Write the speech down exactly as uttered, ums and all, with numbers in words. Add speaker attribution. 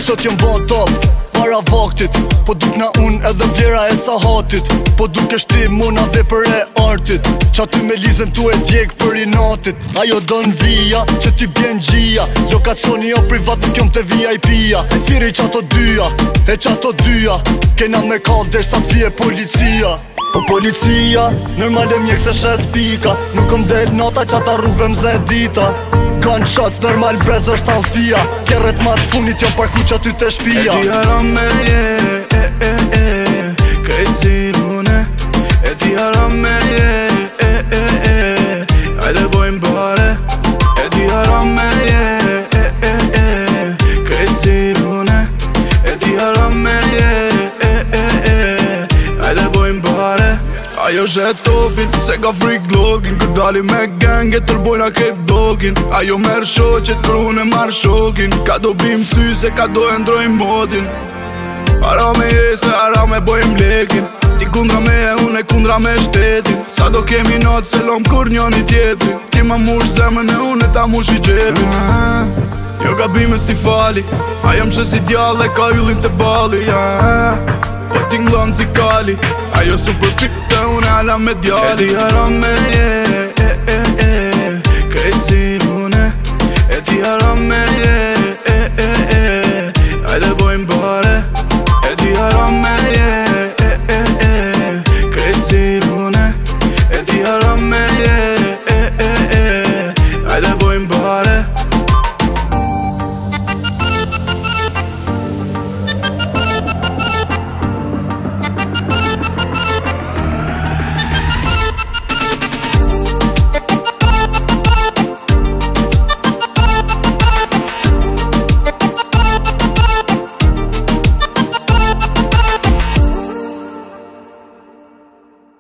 Speaker 1: sot jom ba top para vaktit, po duk na un edhe vlera e sa hatit, po duk është ti mona dhe për e artit, qa ty me lizën tu e djek për i natit. Ajo don vija, që ty bjen gjia, lokacioni jo privat nuk jom të V I P-ja. E thiri qato dyja, e qato dyja, kena me kall dersa vje policia. Po policia, normal e mjek se shes pika, nuk kom del nata qata rrugve mze dita. Gunshots normal brez është altia, kjerret ma të funit jom parku qa ty të shpia.
Speaker 2: E ti haram me je, e e e, krejt si une. E ti haram me je, e e e, hajde bojmë pare. E ti haram me je, e e e, krejt si une. E ti haram me je, e e e, hajde bojmë pare. Ajo shet topin, se ka freak login, kër dali me gang e tërbojna krejt dogin. Ajo merë shoqet, kër unë e marrë shokin, ka do bim sy se ka do e ndrojmë modin. Para me je se ara me bojmë lekin, ti kundra me e unë e kundra me shtetin. Sa do kemi notë se lom kur njoni tjetri, ti ma mush zemën e unë e ta mush i gjepin. ah, Jo ka bime s'ti fali, ajo më shes ideale ka yllin të bali. ah, Po ti nglon si kali, ajo super pik dhe unë ala me djali. E ti haram me je, e